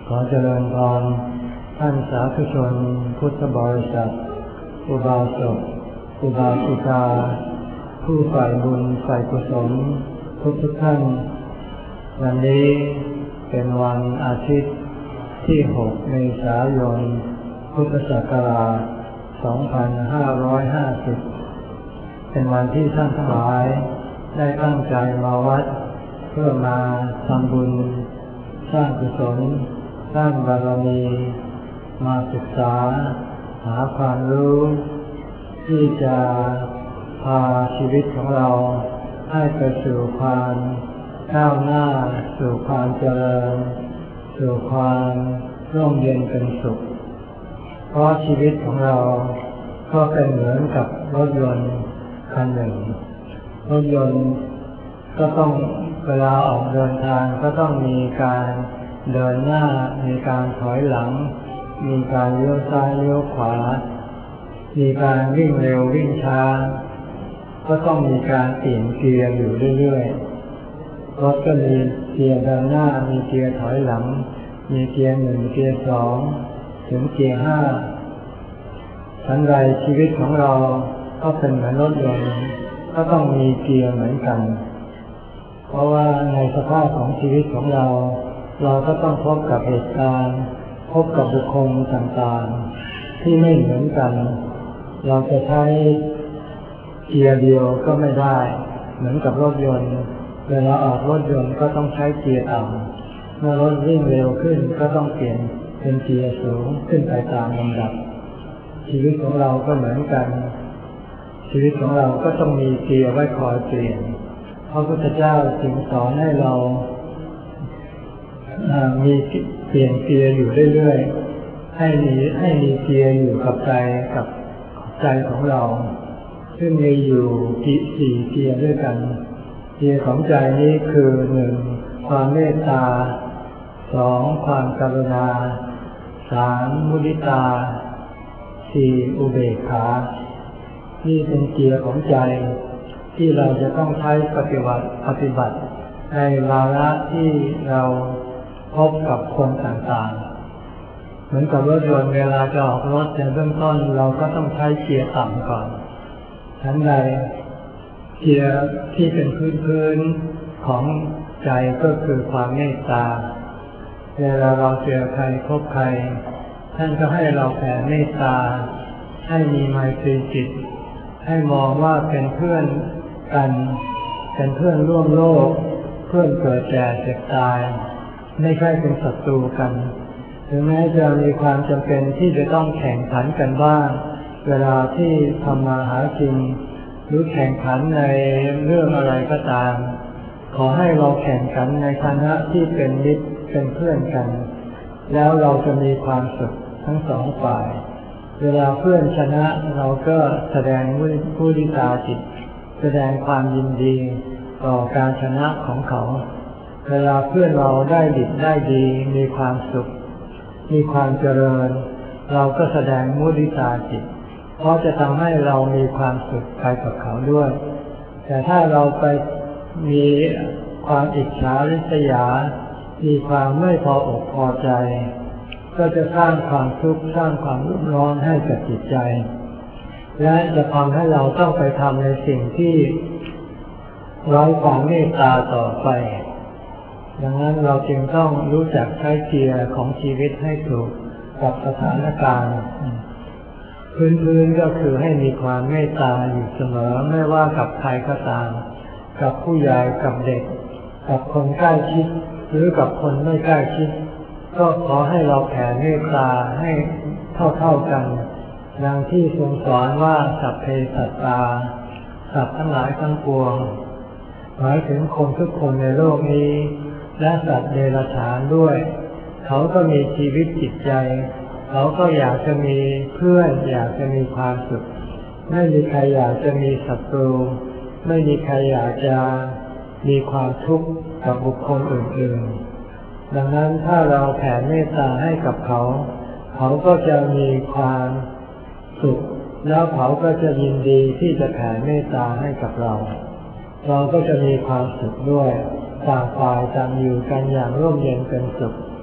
ขอเจริญพรท่านสาธุชนพุทธบริษัทอุบาสกอุบาสิกาผู้ใฝ่บุญใฝ่กุศลทุกท่านวันนี้เป็นวันอาทิตย์ที่6 เมษายนพุทธศักราช 2550 เป็นวันที่ท่านทั้งหลายได้ตั้งใจมาวัดเพื่อมาทำบุญสร้างกุศลสร้างบารมีมาศึกษาหาความรู้ที่จะพาชีวิตของเราให้ไปสู่ความก้าวหน้าสู่ความเจริญสู่ความร่มเย็นเป็นสุขเพราะชีวิตของเราก็เป็นเหมือนกับรถยนต์คันหนึ่งรถยนต์ก็ต้องเวลาออกเดินทางก็ต้องมีการเดินหน้ามีการถอยหลังมีการเลี้ยวซ้ายเลี้ยวขวามีการวิ่งเร็ววิ่งช้าก็ต้องมีการเปลี่ยนเกียร์อยู่เรื่อยๆรถก็มีเกียร์เดินหน้ามีเกียร์ถอยหลังมีเกียร์1เกียร์2ถึงเกียร์5ทันใดชีวิตของเราก็เป็นเหมือนรถยนต์ก็ต้องมีเกียร์เหมือนกันเพราะว่าในสภาพของชีวิตของเราก็ต้องพบกับเหตุการณ์พบกับบุคคลต่างๆที่ไม่เหมือนกันเราจะใช้เกียร์เดียวก็ไม่ได้เหมือนกับรถยนต์เวลาออกรถยนต์ก็ต้องใช้เกียร์ต่ำเมื่อรถวิ่งเร็วขึ้นก็ต้องเปลี่ยนเป็นเกียร์สูงขึ้นไปตามลำดับชีวิตของเราก็เหมือนกันชีวิตของเราก็ต้องมีเกียร์ไว้คอยเปลี่ยนพระพุทธเจ้าจึงสอนให้เรามีเปลี่ยนเกียร์อยู่เรื่อยๆให้มีเกียร์อยู่กับใจของเราซึ่งมีอยู่4เกียร์ด้วยกันเกียร์ของใจนี้คือ 1. ความเมตตา 2. ความกรุณา 3. มุทิตา 4. อุเบกขานี่เป็นเกียร์ของใจที่เราจะต้องใช้ปฏิบัติในวาระที่เราพบกับคนต่างๆเหมือนกับรถยนต์เวลาจะออกรถในเบื้องต้นเราก็ต้องใช้เกียร์ต่ำก่อนทั้งใดเกียร์ที่เป็นพื้นของใจก็คือความเมตตาเวลาเราเจอใครพบใครท่านก็ให้เราแผ่เมตตาให้มีไมตรีจิตให้มองว่าเป็นเพื่อนกันเป็นเพื่อนร่วมโลกเพื่อนเกิดแก่เจ็บตายไม่ใช่เป็นศัตรูกันถึงแม้จะมีความจำเป็นที่จะต้องแข่งขันกันบ้างเวลาที่ทำมาหากินหรือแข่งขันในเรื่องอะไรก็ตามขอให้เราแข่งขันในฐานะที่เป็นมิตรเป็นเพื่อนกันแล้วเราจะมีความสุขทั้งสองฝ่ายเวลาเพื่อนชนะเราก็แสดงมุทิตาจิตแสดงความยินดีต่อการชนะของเขาเวลาเพื่อนเราได้ดีได้ดีมีความสุขมีความเจริญเราก็แสดงมุทิตาจิตเพราะจะทำให้เรามีความสุขไปกับเขาด้วยแต่ถ้าเราไปมีความอิจฉาริษยามีความไม่พออกพอใจก็จะสร้างความทุกข์สร้างความรุ่มร้อนให้กับจิตใจและจะทำให้เราต้องไปทำในสิ่งที่ไร้ความเมตตาต่อไปดังนั้นเราจึงต้องรู้จักใช้เกียร์ของชีวิตให้ถูกกับสถานการณ์พื้นก็คือให้มีความเมตตาอยู่เสมอไม่ว่ากับใครก็ตามกับผู้ใหญ่กับเด็กกับคนใกล้ชิดหรือกับคนไม่ใกล้ชิดก็ขอให้เราแผ่เมตตาให้เท่ากันดังที่ทรงสอนว่าสัพเพสัตตาสัตว์ทั้งหลายทั้งปวงหมายถึงคนทุกคนในโลกนี้และสัตว์เดรัจฉานด้วยเขาก็มีชีวิตจิตใจเขาก็อยากจะมีเพื่อนอยากจะมีความสุขไม่มีใครอยากจะมีศัตรูไม่มีใครอยากจะมีความทุกข์กับบุคคลอื่นๆดังนั้นถ้าเราแผ่เมตตาให้กับเขาเขาก็จะมีความสุขแล้วเขาก็จะยินดีที่จะแผ่เมตตาให้กับเราก็จะมีความสุขด้วยต่างฝ่ายต่างอยู่กันอย่างร่มเย็นเป็นสุข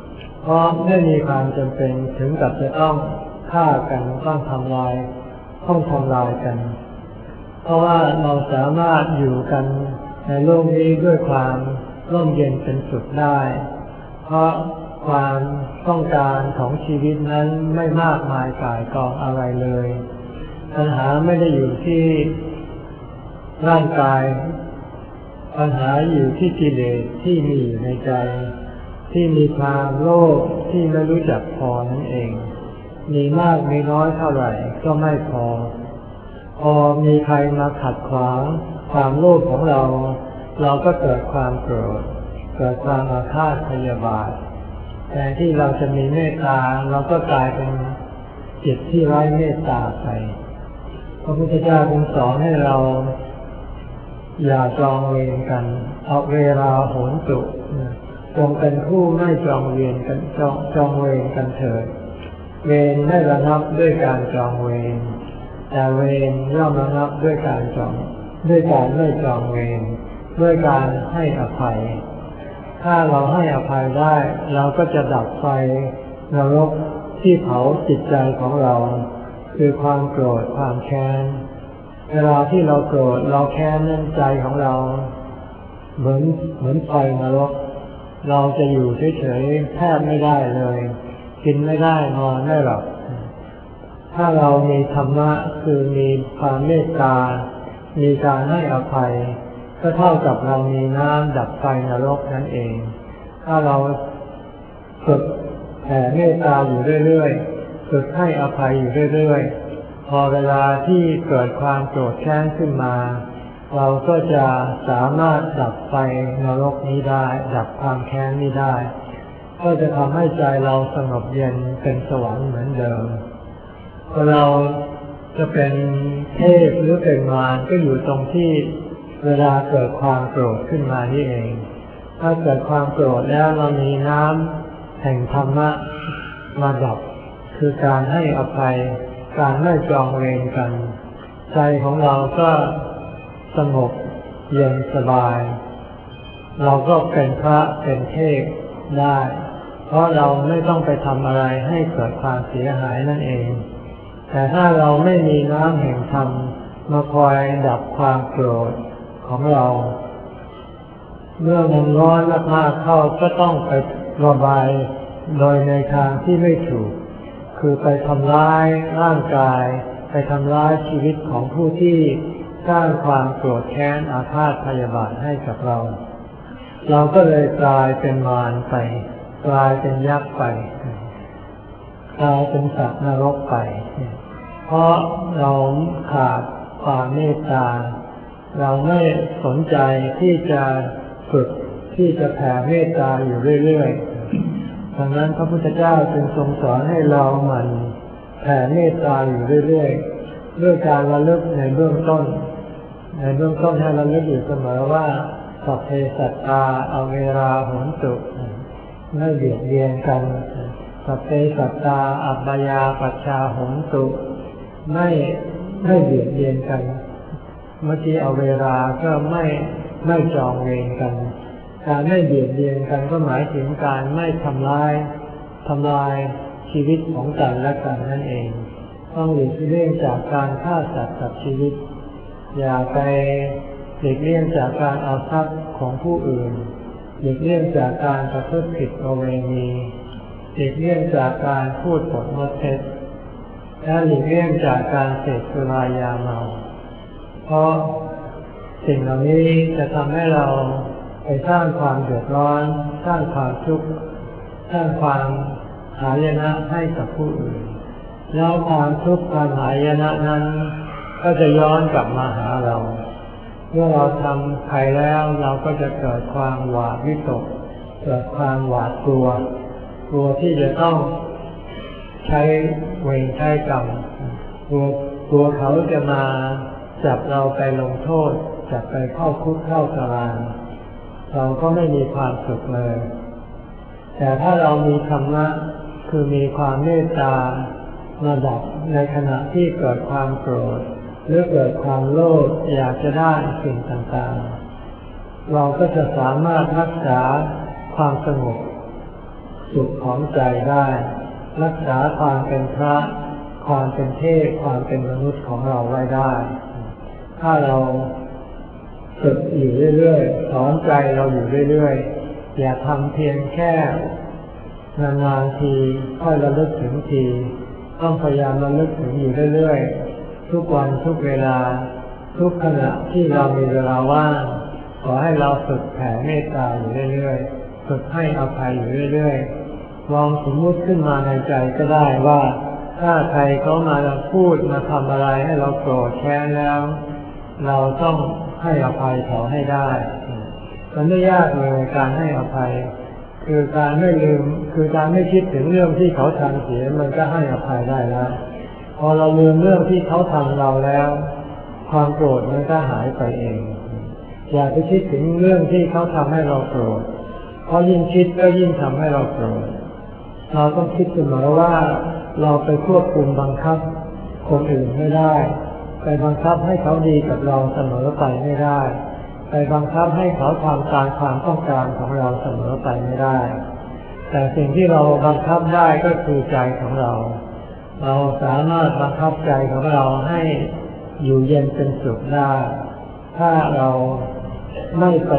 เพราะไม่มีความจำเป็นถึงกับจะต้องฆ่ากันต้องทำลายกัน เพราะว่าเราสามารถอยู่กันในโลกนี้ด้วยความร่มเย็นเป็นสุขได้เพราะความต้องการของชีวิตนั้นไม่มากมายก่ายกองอะไรเลยปัญหาไม่ได้อยู่ที่ร่างกายปัญหาอยู่ที่กิเลสที่มีอยู่ในใจที่มีความโลภที่ไม่รู้จักพอนั่นเองมีมากมีน้อยเท่าไหร่ก็ไม่พอมีใครมาขัดขวางความโลภของเราก็เกิดความโกรธเกิดความอาฆาตพยาบาทแต่ที่เราจะมีเมตตาเราก็กลายเป็นจิตที่ไร้เมตตาไปพระพุทธเจ้าทรงสอนให้เราอย่าจองเวรกันเอาเวลาโหนตุจงเป็นผู้ไม่จองเวรกันจองเวรกันเถิดเวรไม่ระงับด้วยการจองเวรแต่เวรย่อมระงับด้วยการไม่จองเวรด้วยการให้อภัยถ้าเราให้อภัยได้เราก็จะดับไฟนรกที่เผาจิตใจของเราคือความโกรธความแค้นเวลาที่เราโกรธเราแค้นนั้นใจของเราเหมือนไฟนรกเราจะอยู่เฉยๆแทบไม่ได้เลยกินไม่ได้นอนไม่หลับถ้าเรามีธรรมะคือมีความเมตตามีการให้อภัยก็เท่ากับเรามีน้ำดับไฟนรกนั่นเองถ้าเราฝึกแผ่เมตตาอยู่เรื่อยๆฝึกให้อภัยอยู่เรื่อยๆพอเวลาที่เกิดความโกรธแค้นขึ้นมาเราก็จะสามารถดับไฟนรกนี้ได้ดับความแค้นนี้ได้ก็จะทำให้ใจเราสงบเย็นเป็นสวรรค์เหมือนเดิมพอเราจะเป็นเทพหรือเป็นมารก็อยู่ตรงที่เวลาเกิดความโกรธขึ้นมานี่เองถ้าเกิดความโกรธแล้วเรามีน้ำแห่งธรรมะมาดับคือการให้อภัยการไม่จองเวรกันใจของเราก็สงบเย็นสบายเราก็เป็นพระเป็นเทพได้เพราะเราไม่ต้องไปทำอะไรให้เกิดความเสียหายนั่นเองแต่ถ้าเราไม่มีน้ำแห่งธรรมมาคอยดับความโกรธของเราเมื่อมันร้อนมากๆเข้าก็ต้องไประบายโดยในทางที่ไม่ถูกคือไปทำร้ายร่างกายไปทำร้ายชีวิตของผู้ที่สร้างความโกรธแค้นอาฆาตพยาบาทให้กับเราก็เลยกลายเป็นมารไปกลายเป็นยักษ์ไปกลายเป็นสัตว์นรกไปเพราะเราขาดความเมตตาเราไม่สนใจที่จะฝึกที่จะแผ่เมตตาอยู่เรื่อยๆดังนั้นพระพุทธเจ้าจึงทรงสอนให้เราหมั่นแผ่เมตตาอยู่เรื่อยๆด้วยการระลึกในเบื้องต้นให้ระลึกอยู่เสมอว่าสัพเพสัตตาอเวราโหนตุไม่เบียดเบียนกันสัพเพสัตตาอัปปยาปัชชาโหนตุไม่เบียดเบียนกันเมื่อกี้เอาเวลาก็ไม่จองเวรกันการไม่เบียดเบียนกันก็หมายถึงการไม่ทำลายชีวิตของกันและกันนั่นเองต้องหลีกเลี่ยงจากการฆ่าสัตว์ตัดชีวิตอย่าไปหลีกเลี่ยงจากการเอาทรัพย์ของผู้อื่นหลีกเลี่ยงจากการประพฤติผิดประเวณีหลีกเลี่ยงจากการพูดปดมดเท็จและหลีกเลี่ยงจากการเสพสุรายาเมาเพราะสิ่งเหล่านี้จะทำให้เราไปสร้างความเดือดร้อนสร้างความทุกข์สร้างความหายนะให้กับผู้อื่นแล้วความทุกข์ความหายนะนั้นก็จะย้อนกลับมาหาเราเมื่อเราทำใครแล้วเราก็จะเกิดความหวาดวิตกเกิดความหวาดกลัวที่จะต้องใช้เวรใช้กรรมกลัวเขาจะมาจับเราไปลงโทษจับไปเข้าคุกเข้าตารางเราก็ไม่มีความสุขเลยแต่ถ้าเรามีธรรมะคือมีความเมตตาระดับในขณะที่เกิดความโกรธหรือเกิดความโลภอยากจะได้สิ่งต่างๆเราก็จะสามารถรักษาความสงบสุขของใจได้รักษาความเป็นพระความเป็นเทพความเป็นมนุษย์ของเราไว้ได้ถ้าเราฝึกอยู่เรื่อยๆสอนใจเราอยู่เรื่อยๆอย่าทำเพียงแค่นานๆทีค่อยระลึกถึงทีต้องพยายามระลึกถึงอยู่เรื่อยๆทุกวันทุกเวลาทุกขณะที่เรามีเวลาว่างขอให้เราฝึกแผ่เมตตาอยู่เรื่อยๆฝึกให้อภัยอยู่เรื่อยๆลองสมมุติขึ้นมาในใจก็ได้ว่าถ้าใครเขามาพูดมาทำอะไรให้เราโกรธแค้นแล้วเราต้องให้อภัยเขาให้ได้มันไม่ยากเลยการให้อภัยคือการไม่ลืมคือการไม่คิดถึงเรื่องที่เขาทำเสียมันก็ให้อภัยได้แล้วพอเราลืมเรื่องที่เขาทำเราแล้วความโกรธมันก็หายไปเองอย่าไปคิดถึงเรื่องที่เขาทำให้เราโกรธเพราะยิ่งคิดก็ยิ่งทำให้เราโกรธเราต้องคิดเสมอว่าเราไปควบคุมบังคับคนอื่นไม่ได้ไปบังคับให้เขาดีกับเราเสมอไปไม่ได้ไปบังคับให้เขาทำตามความต้องการของเราเสมอไปไม่ได้แต่สิ่งที่เราบังคับได้ก็คือใจของเราเราสามารถบังคับใจของเราให้อยู่เย็นเป็นสุขได้ถ้าเราไม่ไป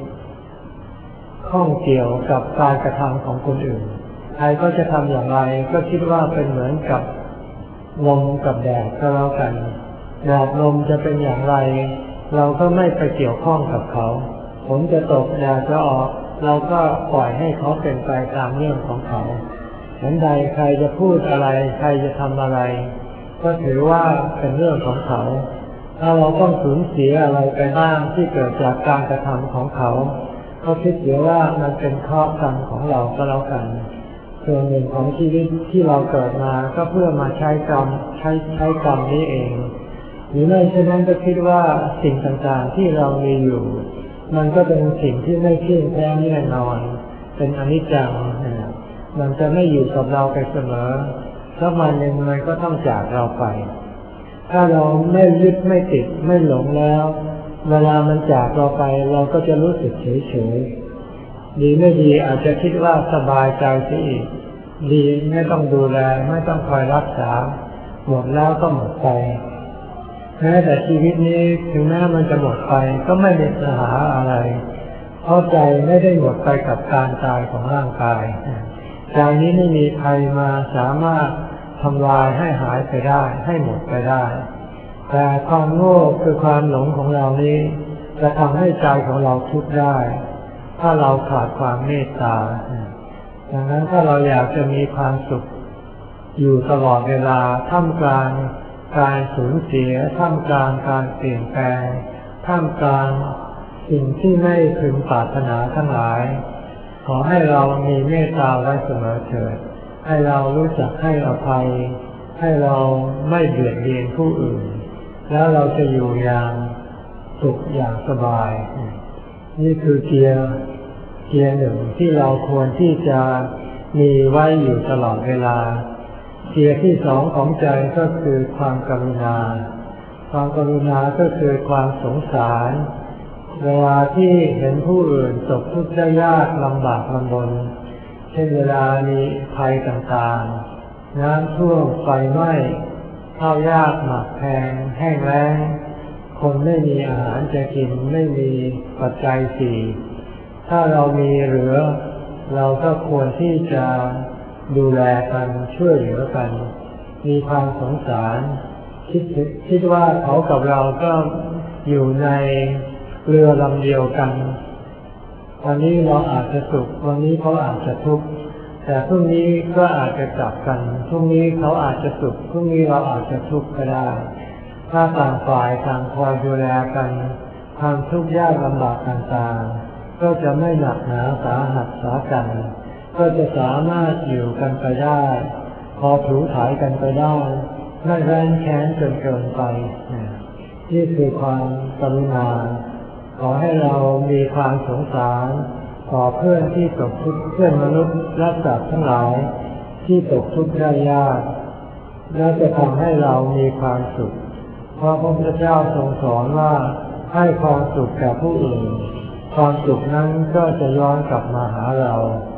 ข้องเกี่ยวกับการกระทำของคนอื่นใครก็จะทำอย่างไรก็คิดว่าเป็นเหมือนกับลมกับแดดก็แล้วกันแดดลมจะเป็นอย่างไรเราก็ไม่ไปเกี่ยวข้องกับเขาฝนจะตกแดดจะออกเราก็ปล่อยให้เขาเป็นไปตามเรื่องของเขาเหมือนใดใครจะพูดอะไรใครจะทำอะไรก็ถือว่าเป็นเรื่องของเขาถ้าเราต้องสูญเสียอะไรไปบ้างที่เกิดจากการกระทำของเขาก็คิดเสียว่ามันเป็นเคราะห์กรรมของเราก็แล้วกันส่วนหนึ่งของชีวิตที่เราเกิดมาก็เพื่อมาใช้กรรมนี้เองหรือไม่เช่นนั้นก็คิดว่าสิ่งต่างๆที่เรามีอยู่มันก็เป็นสิ่งที่ไม่เที่ยงแท้แน่นอนเป็นอนิจจังมันจะไม่อยู่กับเราไปเสมอสักวันหนึ่งมันก็ต้องจากเราไปถ้าเราไม่ยึดไม่ติดไม่หลงแล้วเวลามันจากเราไปเราก็จะรู้สึกเฉยๆดีไม่ดีอาจจะคิดว่าสบายใจเสียอีกดีไม่ต้องดูแลไม่ต้องคอยรักษาหมดแล้วก็หมดไปแม้แต่ชีวิตนี้ถึงแม้มันจะหมดไปก็ไม่มีปัญหาอะไรเพราะใจไม่ได้หมดไปกับการตายของร่างกายใจนี้ไม่มีใครมาสามารถทำลายให้หายไปได้ให้หมดไปได้แต่ความโง่คือความหลงของเรานี้จะทำให้ใจของเราทุกข์ได้ถ้าเราขาดความเมตตาดังนั้นถ้าเราอยากจะมีความสุขอยู่ตลอดเวลาท่ามกลางการสูญเสียท่ามกลางการเปลี่ยนแปลงท่ามกลางสิ่งที่ไม่พึงปรารถนาทั้งหลายขอให้เรามีเมตตาไว้เสมอเถิดให้เรารู้จักให้อภัยให้เราไม่เบียดเบียนผู้อื่นแล้วเราจะอยู่อย่างสุขอย่างสบายนี่คือเกียร์หนึ่งที่เราควรที่จะมีไว้อยู่ตลอดเวลาเกียร์ที่สองของใจก็คือความกรุณาความกรุณาก็คือความสงสารเวลาที่เห็นผู้อื่นตกทุกข์ได้ยากลำบากลำบนเช่นเวลามีภัยต่างๆน้ำท่วมไฟไหม้ข้าวยากหมากแพงแห้งแล้งคนไม่มีอาหารจะกินไม่มีปัจจัยสี่ถ้าเรามีเหลือเราก็ควรที่จะดูแลกันช่วยเหลือกันมีความสงสารคิดว่าเขากับเราก็อยู่ในเรือลำเดียวกันวันนี้เราอาจจะสุขวันนี้เขาอาจจะทุกข์แต่พรุ่งนี้ก็อาจจะกลับกันพรุ่งนี้เขาอาจจะสุขพรุ่งนี้เราอาจจะทุกข์ก็ได้ถ้าต่างฝ่ายต่างคอยดูแลกันความทุกข์ยากลำบากต่างๆก็จะไม่หนักหนาสาหัสสากันก็จะสามารถอยู่กันไปได้พอถูถ่ายกันไปได้ไม่แร้นแค้นจนเกินไปนี่คือความกรุณาขอให้เรามีความสงสารต่อเพื่อนที่ตกทุกข์เพื่อนมนุษย์และสัตว์ทั้งหลายที่ตกทุกข์ได้ยากและจะทำให้เรามีความสุขเพราะพระพุทธเจ้าทรงสอนว่าให้ความสุขแก่ผู้อื่นความสุขนั้นก็จะย้อนกลับมาหาเรา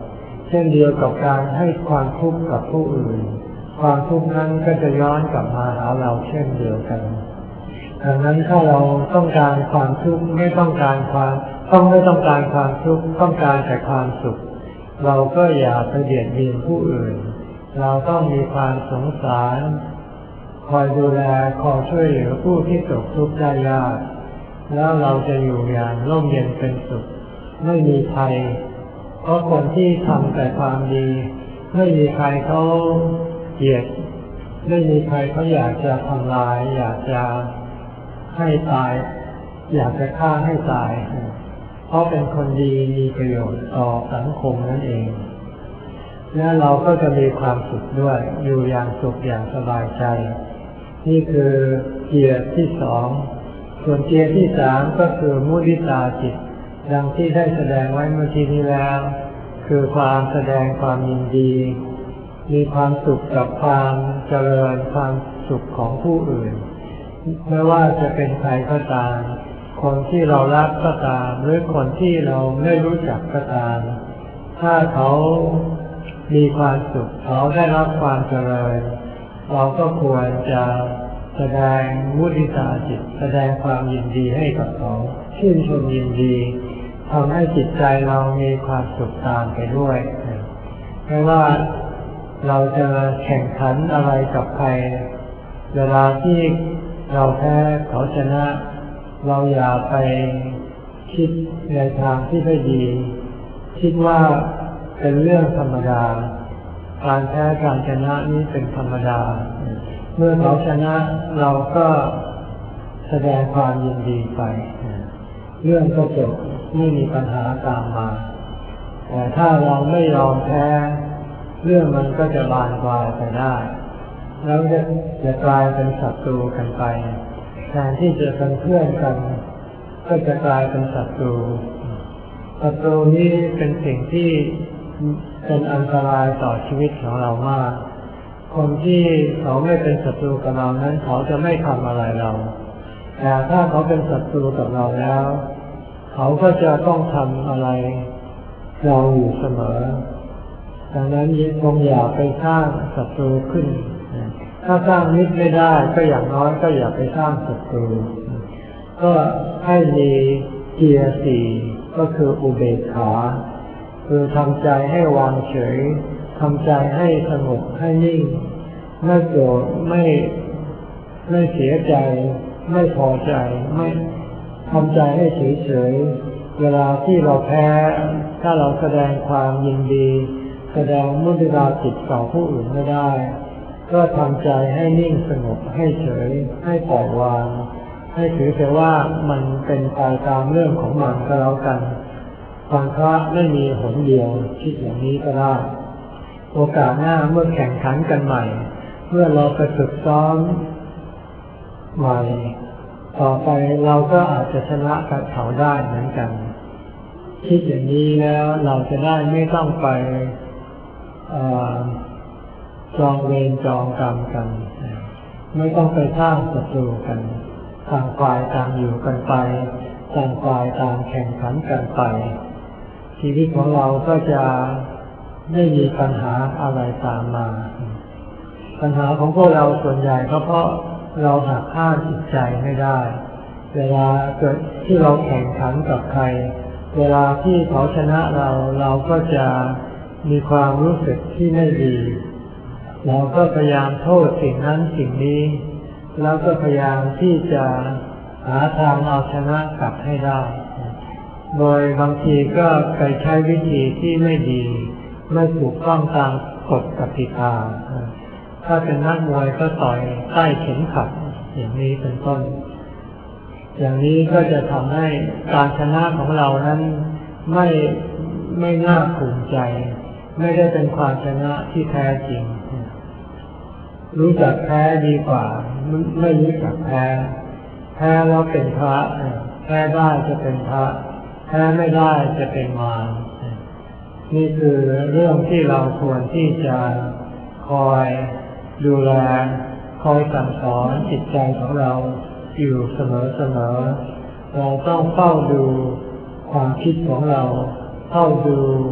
เช่นเดียวกับการให้ความทุกข์กับผู้อื่นความทุกข์นั้นก็จะย้อนกลับมาหาเราเช่นเดียวกันดังนั้นถ้าเราต้องการความทุกข์ไม่ต้องการความทุกข์ต้องการแต่ความสุขเราก็อย่าไปเบียดเบียนผู้อื่นเราต้องมีความสงสารคอยดูแลคอยช่วยเหลือผู้ที่ตกทุกข์ได้ยากแล้วเราจะอยู่อย่างร่มเย็นเป็นสุขไม่มีภัยเพราะคนที่ทำแต่ความดีไม่มีใครเขาเกลียดไม่มีใครเขาอยากจะทำลายอยากจะให้ตายอยากจะฆ่าให้ตายเพราะเป็นคนดีมีประโยชน์ต่อสังคมนั่นเองและเราก็จะมีความสุขด้วยอยู่อย่างสุขอย่างสบายใจนี่คือเกียรติที่สองส่วนเกียรติที่สามก็คือมุทิตาจิตดังที่ได้แสดงไว้เมื่อกี้นี้แล้วคือความแสดงความยินดีมีความสุขกับความเจริญความสุขของผู้อื่นไม่ว่าจะเป็นใครก็ตามคนที่เรารักก็ตามหรือคนที่เราไม่รู้จักก็ตามถ้าเขามีความสุขเขาได้รับความเจริญเราก็ควรจะแสดงมุทิตาจิตแสดงความยินดีให้กับเขาชื่นชมยินดีทำให้จิตใจเรามีความสุขตามไปด้วยไม่ว่าเราจะแข่งขันอะไรกับใครเวลาที่เราแพ้เขาชนะเราอย่าไปคิดในทางที่ไม่ดีคิดว่าเป็นเรื่องธรรมดาการแพ้การชนะนี้เป็นธรรมดาเมื่อเขาชนะเราก็แสดงความยินดีไปเรื่องก็จบไม่มีปัญหาตามมาแต่ถ้าเราไม่ยอมแพ้เรื่องมันก็จะบานปลายไปได้แล้วจะกลายเป็นศัตรูกันไปแทนที่จะเป็นเพื่อนกันก็จะกลายเป็นศัตรูนี้เป็นสิ่งที่เป็นอันตรายต่อชีวิตของเรามากคนที่เขาไม่เป็นศัตรูกับเรานั้นเขาจะไม่ทำอะไรเราแต่ถ้าเขาเป็นศัตรูกับเราแล้วเขาก็จะต้องทำอะไรเราอยู่เสมอดังนั้นคงอย่าไปสร้างศัตรูขึ้นถ้าสร้างมิตรไม่ได้ก็อย่างน้อยก็อย่าไปสร้างศัตรูก็ให้มีเกียรติสี่ก็คืออุเบกขาคือทำใจให้วางเฉยทำใจให้สงบให้นิ่งไม่โกรธไม่เสียใจไม่พอใจไม่ทำใจให้เฉยๆเวลาที่เราแพ้ถ้าเราแสดงความยินดีแสดงมุทิตาจิตต่อผู้อื่นไม่ได้ก็ทำใจให้นิ่งสงบให้เฉยให้ปล่อยวางให้ถือแต่ว่ามันเป็นไปตามเรื่องของมันก็แล้วกันความพระไม่มีหนเดียวคิดอย่างนี้ก็ได้โอกาสหน้าเมื่อแข่งขันกันใหม่เมื่อเราไปฝึกซ้อมใหม่ต่อไปเราก็อาจจะชนะกับเขาได้เหมือนกันคิดอย่างนี้แล้วเราจะได้ไม่ต้องไปจองเวรจองกรรมกันไม่ต้องไปสร้างศัตรูกันต่างฝ่ายต่างอยู่กันไปต่างฝ่ายต่างแข่งขันกันไปชีวิตของเราก็จะไม่มีปัญหาอะไรตามมาปัญหาของพวกเราส่วนใหญ่ก็เพราะเราหักห้ามจิตใจไม่ได้เวลาเกิดที่เราแข่งขันกับใครเวลาที่เขาชนะเราก็จะมีความรู้สึกที่ไม่ดีเราก็พยายามโทษสิ่งนั้นสิ่งนี้แล้วก็พยายามที่จะหาทางเอาชนะกลับให้ได้โดยบางทีก็ไปใช้วิธีที่ไม่ดีไม่ถูกต้องตามกฎกติกาถ้าเป็นนักมวยก็ต่อยใต้เข็มขัดอย่างนี้เป็นต้นอย่างนี้ก็จะทำให้การชนะของเรานั้นไม่น่าภูมิใจไม่ได้เป็นความชนะที่แท้จริงรู้จักแพ้ดีกว่าไม่รู้จักแพ้แล้วเป็นพระแพ้ได้จะเป็นพระแพ้ไม่ได้จะเป็นมารนี่คือเรื่องที่เราควรที่จะคอยดูแลคอยสั่งสอนจิตใจของเราอยู่เสมอเราต้องเฝ้าดูความคิดของเราเฝ้าดู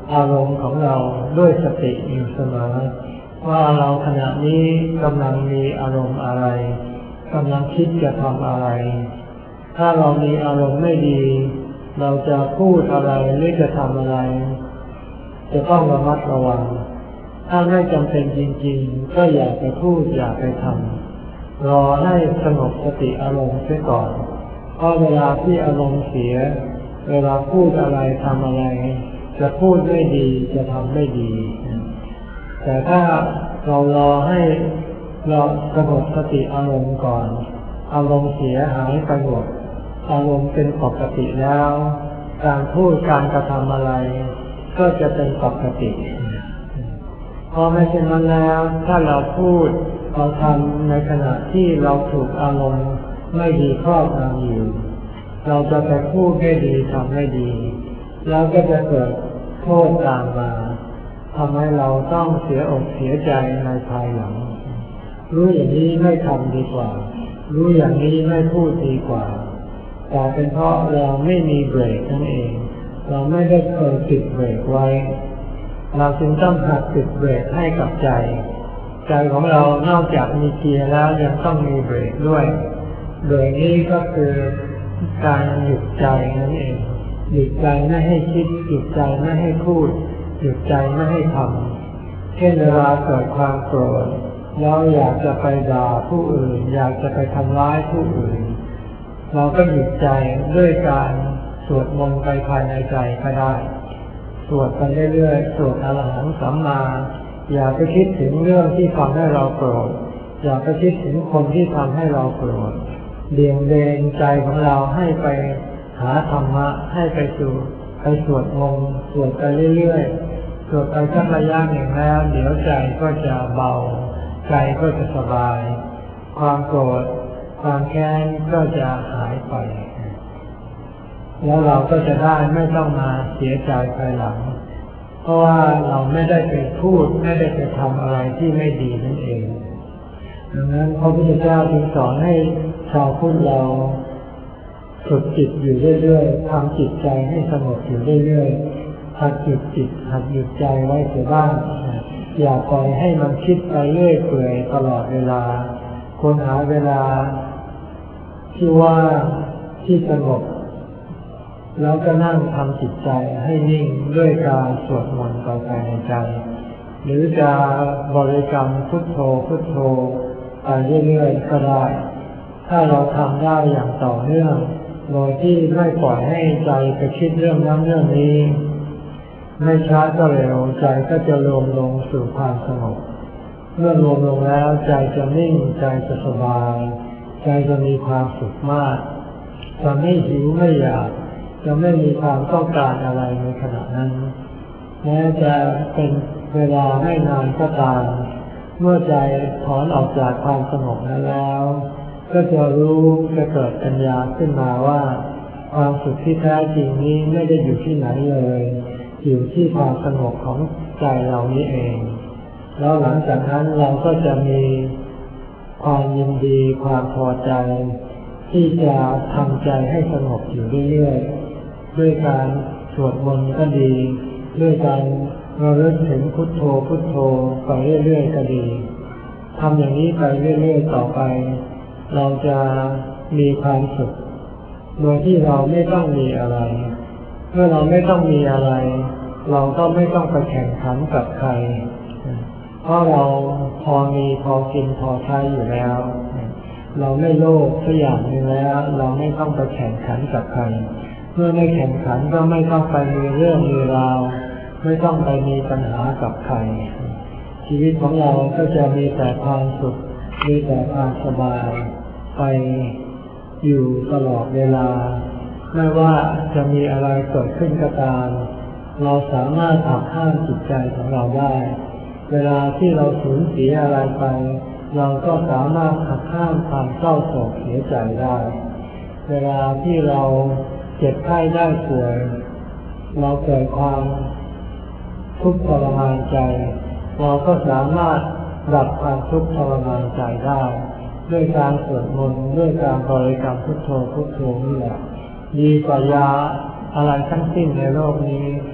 อารมณ์ของเราด้วยสติอยู่เสมอว่าเราขณะนี้กำลังมีอารมณ์อะไรกำลังคิดจะทำอะไรถ้าเรามีอารมณ์ไม่ดีเราจะพูดอะไรหรือจะทำอะไรจะต้องระมัดระวังถ้าไม่จำเป็นจริงๆก็อย่าไปพูดอย่าไปทำรอให้สงบสติอารมณ์เสียก่อนเพราะเวลาที่อารมณ์เสียเวลาพูดอะไรทำอะไรจะพูดไม่ดีจะทำไม่ดีแต่ถ้าเรารอให้เราสงบสติอารมณ์ก่อนอารมณ์เสียหายไปหมดอารมณ์เป็นปกติแล้วการพูดการกระทำอะไรก็จะเป็นปกติพอไม่เช่นนั้นแล้วถ้าเราพูดเราทำในขณะที่เราถูกอารมณ์ไม่ดีครอบงำอยู่เราจะไปพูดไม่ดีทำไม่ดีแล้วก็จะเกิดโทษตามมาทำให้เราต้องเสียอกเสียใจในภายหลังรู้อย่างนี้ไม่ทำดีกว่ารู้อย่างนี้ไม่พูดดีกว่าแต่เป็นเพราะเราไม่มีเบรกนั่นเองเราไม่ได้เคยติดเบรกไว้เราจึงต้องหัดติดเบรกให้กับใจใจของเรานอกจากมีเกียร์แล้วยังต้องมีเบรกด้วยเบรกนี้ก็คือการหยุดใจนั่นเองหยุดใจไม่ให้คิดหยุดใจไม่ให้พูดหยุดใจไม่ให้ทำเช่นเวลาเกิดความโกรธแล้วอยากจะไปด่าผู้อื่นอยากจะไปทำร้ายผู้อื่นเราก็หยุดใจด้วยการสวดมนต์ไปภายในใจก็ได้สวดไปเรื่อยๆสวดอรหังสัมมาอย่าไปคิดถึงเรื่องที่ทำให้เราโกรธอย่าไปคิดถึงคนที่ทำให้เราโกรธเบี่ยงเบนใจของเราให้ไปหาธรรมะให้ไปสวดมนต์สวดไปเรื่อยๆสวดไปสักระยะหนึ่งแล้วเดี๋ยวใจก็จะเบาใจก็จะสบายความโกรธความแค้นก็จะหายไปแล้วเราก็จะได้ไม่ต้องมาเสียใจภายหลังเพราะว่าเราไม่ได้ไปพูดไม่ได้ไปทำอะไรที่ไม่ดีนั่นเองดังนั้นพระพุทธเจ้าจึงสอนให้ชาวพุทธเราฝึกจิตอยู่เรื่อยๆทำจิตใจให้สงบอยู่เรื่อยๆหัดหยุดจิตหัดหยุดใจไว้เสียบ้างอย่าปล่อยให้มันคิดไปเรื่อยเปื่อยตลอดเวลาควรหาเวลาที่ว่างที่สงบแล้วก็นั่งทำจิตใจให้นิ่งด้วยการสวดมนต์ภายในใจหรือจะบริกรรมพุทโธพุทโธไปเรื่อยๆก็ได้ถ้าเราทำได้อย่างต่อเนื่องโดยที่ไม่ปล่อยให้ใจไปคิดเรื่องนั้นเรื่องนี้ไม่ช้าก็เร็วใจก็จะรวมลงสู่ความสงบเมื่อรวมลงแล้วใจจะนิ่งใจจะสบายใจจะมีความสุขมากจะไม่หิวไม่อยากจะไม่มีความต้องการอะไรในขณะนั้นแม้จะเป็นเวลาไม่นานก็ตามเมื่อใจถอนออกจากความสงบนั้นแล้วก็จะรู้จะเกิดปัญญาขึ้นมาว่าความสุขที่แท้จริงนี้ไม่ได้อยู่ที่ไหนเลยอยู่ที่ความสงบของใจเรานี้เองแล้วหลังจากนั้นเราก็จะมีความยินดีความพอใจที่จะทำใจให้สงบอยู่เรื่อยๆด้วยการสวดมนต์ก็ดีด้วยการระลึกถึงพุทโธพุทโธไปเรื่อยๆก็ดีทำอย่างนี้ไปเรื่อยๆต่อไปเราจะมีความสุขโดยที่เราไม่ต้องมีอะไรเมื่อเราไม่ต้องมีอะไรเราก็ไม่ต้องไปแข่งขันกับใครเพราะเราพอมีพอกินพอใช้อยู่แล้วเราไม่โลภสักอย่างหนึ่งแล้วเราไม่ต้องไปแข่งขันกับใครเมื่อไม่แข่งขันก็ไม่ต้องไปมีเรื่องมีราวไม่ต้องไปมีปัญหากับใครชีวิตของเราก็จะมีแต่ความสุขมีแต่ความสบายไปอยู่ตลอดเวลาไม่ว่าจะมีอะไรเกิดขึ้นก็ตามเราสามารถหักห้ามจิตใจของเราได้เวลาที่เราสูญเสียอะไรไปเราก็สามารถหักห้ามความเศร้าโศกเสียใจได้เวลาที่เราเจ็บไข้ได้ป่วยเราเกิดความทุกข์ทรมานใจเราก็สามารถดับความทุกข์ทรมานใจได้ด้วยการสวดมนต์ด้วยการบริกรรมพุทโธพุทโธนี่แหละดีกว่ายาอะไรทั้งสิ้นในโลกนี้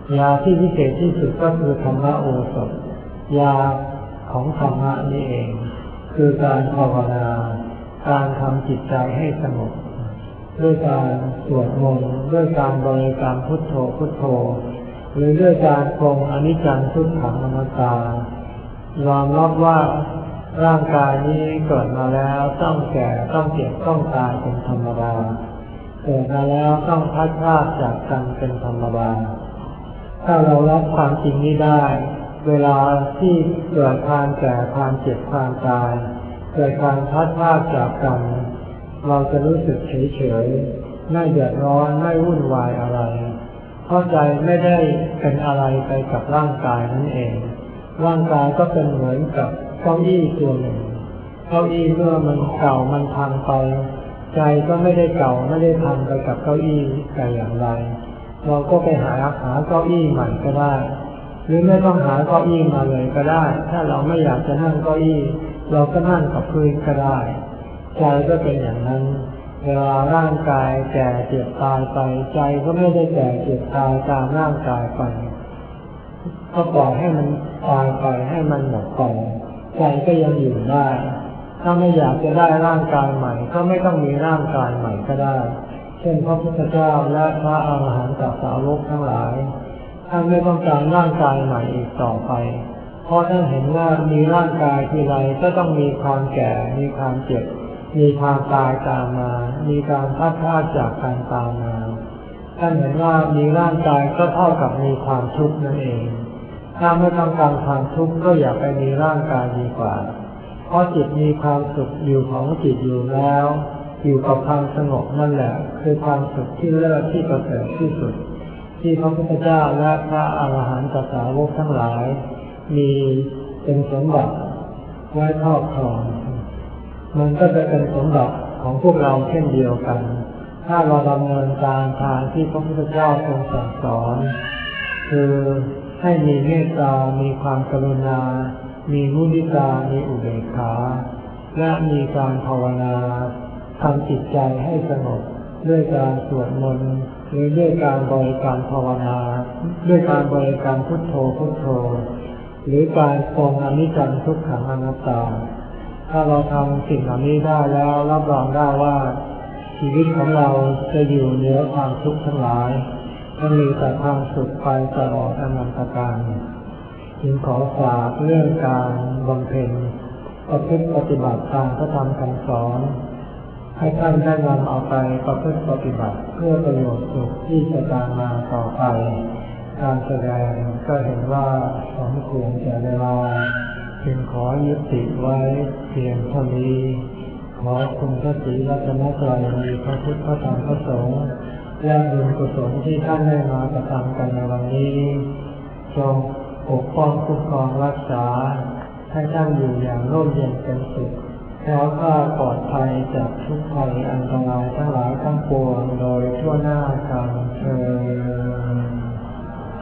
ยาที่พิเศษที่สุดก็คือธรรมโอสถยาของธรรมะนี่เองคือการภาวนาการทำจิตใจให้สงบด้วยการสวดมนต์ด้วยการบริกรรมพุทโธพุทโธหรือด้วยการปรงอนิจจังทุกขังอนัตตายอมรับว่าร่างกายนี้เกิดมาแล้วต้องแก่ต้องเจ็บต้องตายเป็นธรรมดาเกิดมาแล้วต้องพัดพรากจากกันเป็นธรรมดาถ้าเรารับความจริงนี้ได้เวลาที่เกิดความแก่ความเจ็บความตายเกิดการพัดพรากจากกันเราจะรู้สึกเฉยๆไม่เดือดร้อนไม่วุ่นวายอะไรเพราะใจไม่ได้เป็นอะไรไปกับร่างกายนั่นเองร่างกายก็เป็นเหมือนกับเก้าอี้ตัวหนึ่งเก้าอี้เมื่อมันเก่ามันพังไปใจก็ไม่ได้เก่าไม่ได้พังไปกับเก้าอี้แต่อย่างไรเราก็ไปหาเก้าอี้ใหม่ก็ได้หรือไม่ต้องหาเก้าอี้มาเลยก็ได้ถ้าเราไม่อยากจะนั่งเก้าอี้เราก็นั่งกับพื้นก็ได้ใจก็เป็นอย่างนั้นเวลาร่างกายแก่เจ็บตายไปใจก็ไม่ได้แก่เจ็บตายตามร่างกายไปก็ปล่อยให้มันตายไปให้มันหมดไปใจก็ยังอยู่ได้ถ้าไม่อยากจะได้ร่างกายใหม่ก็ไม่ต้องมีร่างกายใหม่ก็ได้เช่นพระพุทธเจ้าและพระอรหันตสาวกทั้งหลายท่านไม่ต้องการร่างกายใหม่อีกต่อไปเพราะท่านเห็นว่ามีร่างกายทีไรก็ต้องมีความแก่มีความเจ็บมีความตายตามมามีการพัดพรากจากการตามมาท่านเห็นว่ามีร่างกายก็เท่ากับมีความทุกข์นั่นเองถ้าไม่ต้องการความทุกข์ก็อย่าไปมีร่างกายดีกว่าเพราะจิตมีความสุขอยู่ของจิตอยู่แล้วอยู่กับความสงบนั่นแหละคือความสุขที่เลิศที่ประเสริฐที่สุดที่พระพุทธเจ้าและพระอรหันตสาวกทั้งหลายมีเป็นสมบัติไว้ครอบครองมันก็จะเป็นสมบัติของพวกเราเช่นเดียวกันถ้าเราดำเนินตามทางที่พระพุทธเจ้าทรงสั่งสอนคือให้มีเมตตามีความกรุณามีมุทิตามีอุเบกขาและมีการภาวนาทำจิตใจให้สงบด้วยการสวดมนต์หรือด้วยการบริกรรมภาวนาด้วยการบริกรรมพุทโธพุทโธหรือการทรงอนิจจังทุกขังอนัตตาถ้าเราทำสิ่งเหล่านี้ได้แล้วรับรองได้ว่าชีวิตของเราจะอยู่เหนือความทุกข์ทั้งหลายจะมีแต่ความสุขไปตลอดอนันตกาลจึงขอฝากเรื่องการบำเพ็ญประพฤติปฏิบัติตามพระธรรมคำสอนให้ท่านได้นำเอาไปประพฤติปฏิบัติเพื่อประโยชน์สุขที่จะตามมาต่อไปการแสดงก็เห็นว่าสมควรแก่เวลาจึงขอยุติไว้เพียงเท่านี้ขอคุณพระศรีรัตนตรัยมีพระพุทธพระธรรมพระสงฆ์และบุญกุศลที่ท่านได้มากระทำกันในวันนี้จงปกป้องคุ้มครองรักษาให้ท่านอยู่อย่างร่มเย็นเป็นสุขแคล้วคลาดปลอดภัยจากทุกภัยอันตรายทั้งหลายทั้งปวงโดยทั่วหน้ากันเทอญ